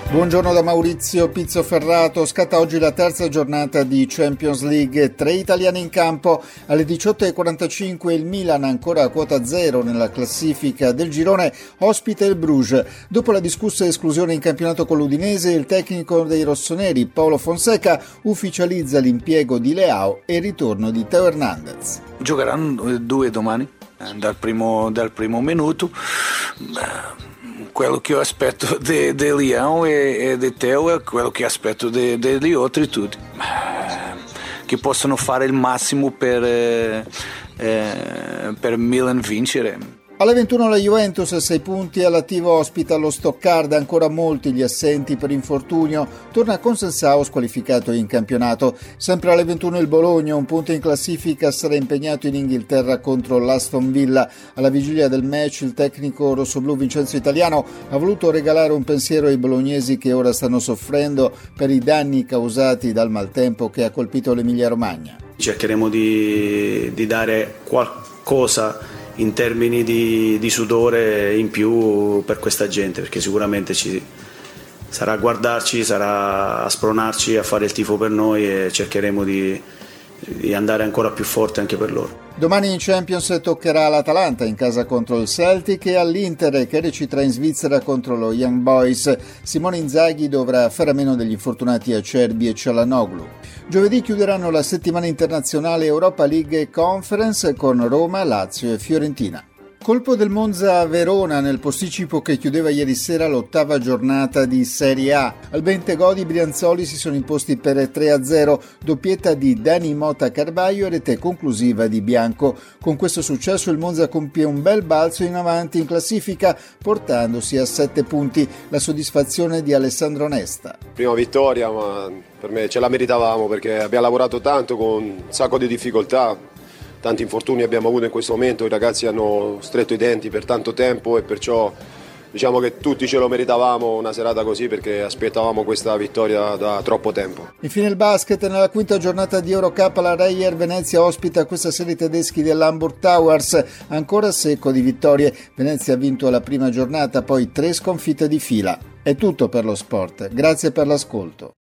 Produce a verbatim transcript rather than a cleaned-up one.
Buongiorno da Maurizio Pizzoferrato. Scatta oggi la terza giornata di Champions League. Tre italiani in campo. Alle diciotto e quarantacinque il Milan, ancora a quota zero nella classifica del girone, ospita il Bruges. Dopo la discussa esclusione in campionato con l'Udinese, il tecnico dei rossoneri Paulo Fonseca ufficializza l'impiego di Leao e il ritorno di Theo Hernandez. Giocheranno due domani, dal primo, dal primo minuto. Quello che io aspetto di Leao e di Theo è quello che aspetto degli altri tutti, che possono fare il massimo per, eh, per Milan vincere. Alle ventuno la Juventus a sei punti, all'attivo ospita lo Stoccarda, ancora molti gli assenti per infortunio, torna con Sensao squalificato in campionato. Sempre alle ventuno il Bologna, un punto in classifica, sarà impegnato in Inghilterra contro l'Aston Villa. Alla vigilia del match il tecnico rossoblù Vincenzo Italiano ha voluto regalare un pensiero ai bolognesi che ora stanno soffrendo per i danni causati dal maltempo che ha colpito l'Emilia Romagna. Cercheremo di, di dare qualcosa in termini di, di sudore in più per questa gente, perché sicuramente ci sarà a guardarci, sarà a spronarci a fare il tifo per noi e cercheremo di, di andare ancora più forte anche per loro. Domani in Champions toccherà all'Atalanta in casa contro il Celtic e all'Inter che reciterà in Svizzera contro lo Young Boys. Simone Inzaghi dovrà fare a meno degli infortunati Acerbi e Çalhanoğlu. Giovedì chiuderanno la settimana internazionale Europa League e Conference con Roma, Lazio e Fiorentina. Colpo del Monza a Verona nel posticipo che chiudeva ieri sera l'ottava giornata di Serie A. Al Bentegodi i Brianzoli si sono imposti per tre a zero, doppietta di Dani Mota Carvaio e rete conclusiva di Bianco. Con questo successo il Monza compie un bel balzo in avanti in classifica, portandosi a sette punti. La soddisfazione di Alessandro Nesta. Prima vittoria, ma per me ce la meritavamo perché abbiamo lavorato tanto con un sacco di difficoltà. Tanti infortuni abbiamo avuto in questo momento, i ragazzi hanno stretto i denti per tanto tempo e perciò diciamo che tutti ce lo meritavamo una serata così perché aspettavamo questa vittoria da troppo tempo. Infine il basket, nella quinta giornata di Eurocup la Reyer Venezia ospita questa sera i tedeschi dell'Hamburg Towers, ancora secco di vittorie. Venezia ha vinto la prima giornata, poi tre sconfitte di fila. È tutto per lo sport, grazie per l'ascolto.